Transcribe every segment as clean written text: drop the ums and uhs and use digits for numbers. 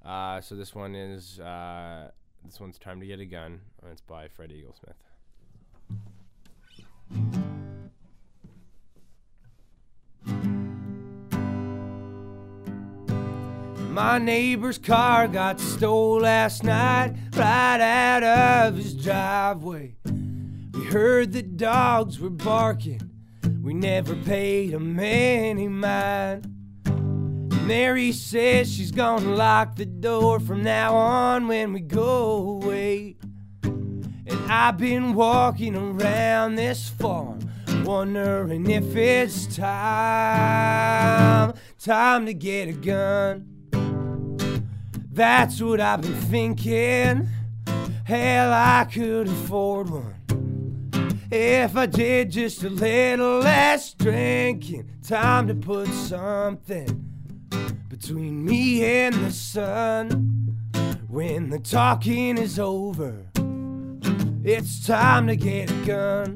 So this one's Time to Get a Gun, and it's by Fred Eaglesmith. My neighbor's car got stole last night, right out of his driveway. We heard the dogs were barking, we never paid them any mind. Mary says she's gonna lock the door from now on when we go away. And I've been walking around this farm, wondering if it's time to get a gun. That's what I've been thinking. Hell, I could afford one if I did just a little less drinking. Time to put something between me and the sun. When the talking is over, it's time to get a gun.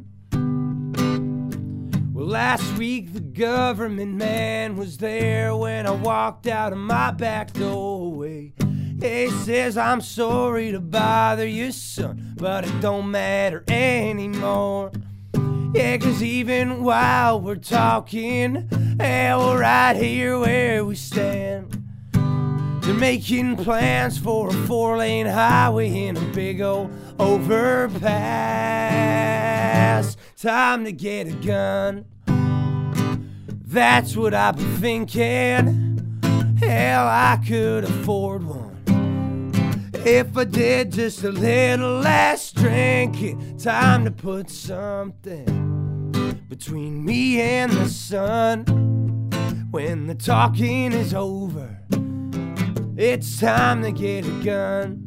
Well, last week the government man was there when I walked out of my back doorway. He says, I'm sorry to bother you, son, but it don't matter anymore. Yeah, 'cause even while we're talking, yeah, we're right here where we stand. They're making plans for a 4-lane highway and a big old overpass. Time to get a gun. That's what I've been thinking. Hell, I could afford one if I did just a little less drinking. Time to put something between me and the sun. When the talking is over, it's time to get a gun.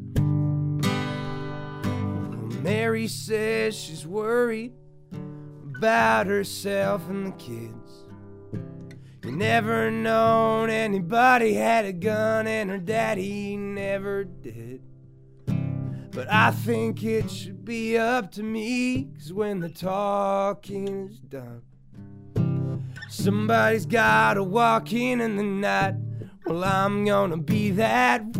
Mary says she's worried about herself and the kids. You never known anybody had a gun, and her daddy never did. But I think it should be up to me, 'cause when the talking is done, somebody's gotta walk in the night. Well, I'm gonna be that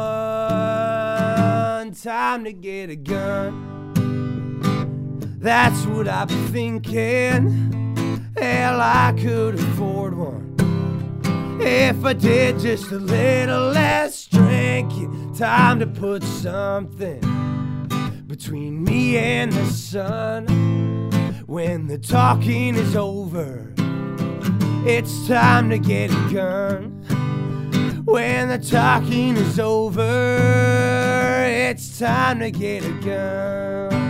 one. Time to get a gun. That's what I've been thinking. Hell, I could afford one if I did just a little less drinking. Time to put something between me and the sun. When the talking is over, it's time to get a gun. When the talking is over, it's time to get a gun.